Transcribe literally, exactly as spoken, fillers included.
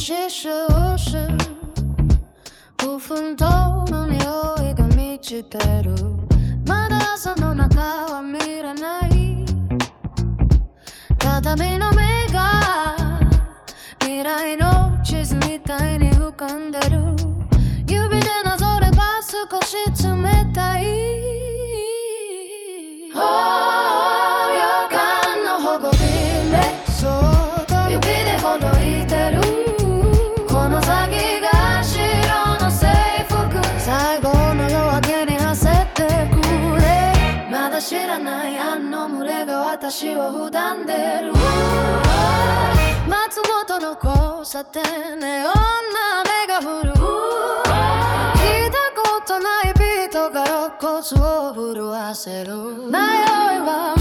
し少数五分との匂いが満ちてる。まだその中は見れない。畳の目が未来の地図みたいに浮かんでる。指でなぞれば少し冷たい。予感のほこりね、そっと指でほどいてる。この先が白の制服、最後の夜明けに焦ってくれ。まだ知らないあの群れが私を塞んでる。松本の交差点、ネオンな雨が降る。聞いたことないビートが肋骨を震わせる。迷いは